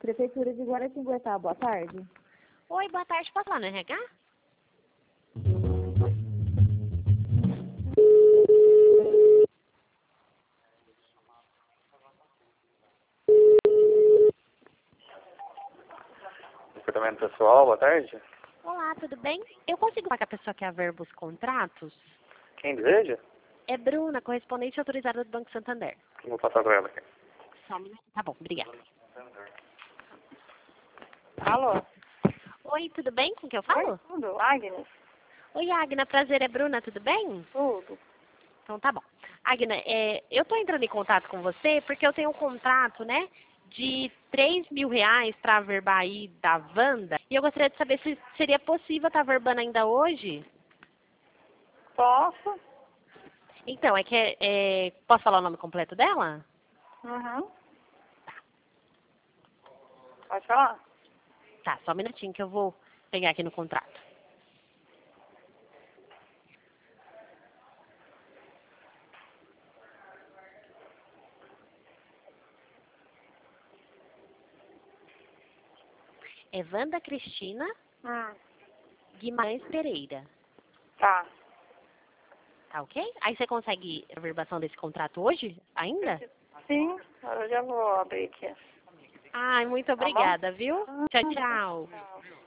Prefeitura de Guaratinguetá, boa tarde. Oi, boa tarde. Posso falar no RH? Departamento pessoal, boa tarde. Olá, tudo bem? Eu consigo falar com a pessoa que averba os contratos? Quem deseja? É Bruna, correspondente autorizada do Banco Santander. Vou passar para ela aqui. Só um minuto. Tá bom, obrigada. Alô? Oi, tudo bem? Com quem eu falo? Oi, tudo? Agnes? Oi, Agna, prazer, é Bruna, tudo bem? Tudo. Então tá bom. Agna, eu tô entrando em contato com você porque eu tenho um contrato, né, de R$ 3.000 para averbar aí da Wanda. E eu gostaria de saber se seria possível estar averbando ainda hoje. Posso? Então, posso falar o nome completo dela? Uhum. Pode falar? Tá, só um minutinho que eu vou pegar aqui no contrato. É Wanda Cristina Guimarães Pereira. Tá. Tá ok? Aí você consegue a averbação desse contrato hoje ainda? Sim, eu já vou abrir aqui. Ai, muito Tá bom? obrigada, viu? Tchau, tchau. Tchau.